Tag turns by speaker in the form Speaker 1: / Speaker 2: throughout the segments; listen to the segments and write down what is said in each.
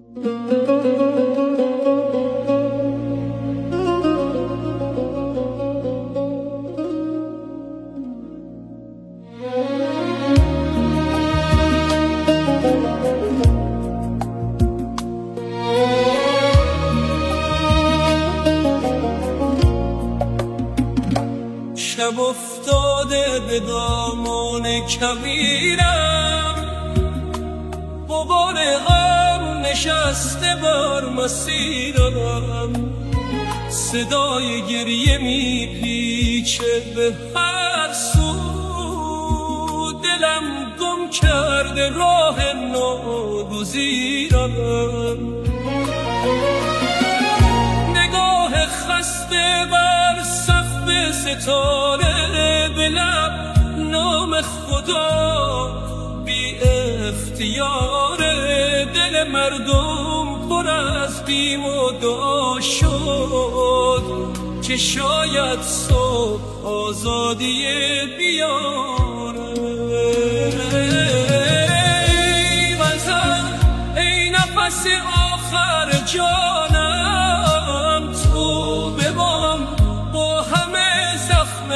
Speaker 1: شب افتاده به دامان کویرم، غبار غم نشسته بر مسیرم، صدای گریه میپیچه به هر سو، دلم گم کرده راه ناگزیرم، نگاه خسته بر سقف ستاره به لب، نام خدا بی اختیار، دل مردم پر از بیم و دعا شد که شاید صبح آزادی بیاره. ای وطن، ای نفس آخر جانم، تو بمان با همه زخم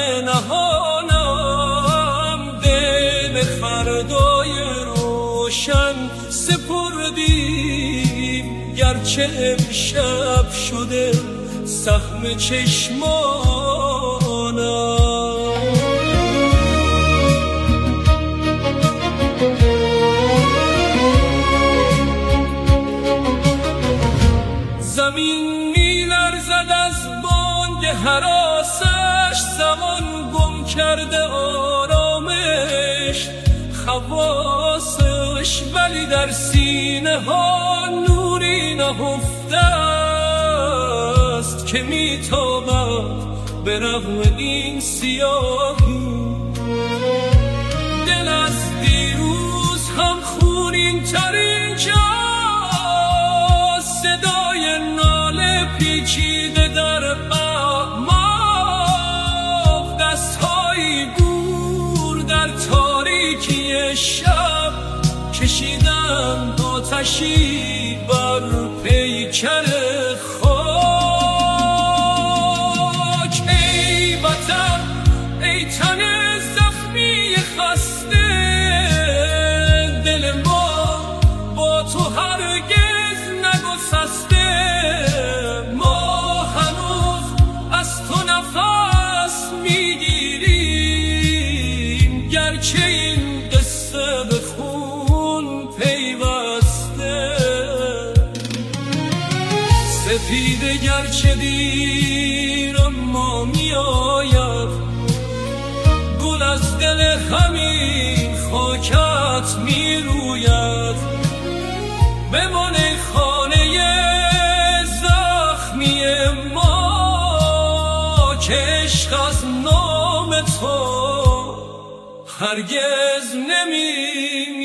Speaker 1: نهانم، دل فردای روشن سپردیم، گرچه امشب شده سهم چشمانم. زمین میلرزد از بانگ هراسش، زمان گم کرده آرامش خواصش، ولی در سینه ها نوری نهفته است که میتابد به رغم این سیاهی. دل از دیروز هم خونین ترین جا، صدای ناله پیچیده در اعماق، دستهایی دور در تاریکی شب کشیدن آتشی بر پیکر خاک. ای وطن، ای تن زخمی خسته، دل ما با تو هرگز نگسسته، ما هنوز از تو نفس میگیریم، گرچه این قصه به خون پیوسته. سپیده گرچه دیر اما میآید، گل از دل همین خاکت میروید، بمان خانه زخمی ما که عشق از نام تو هرگز نمی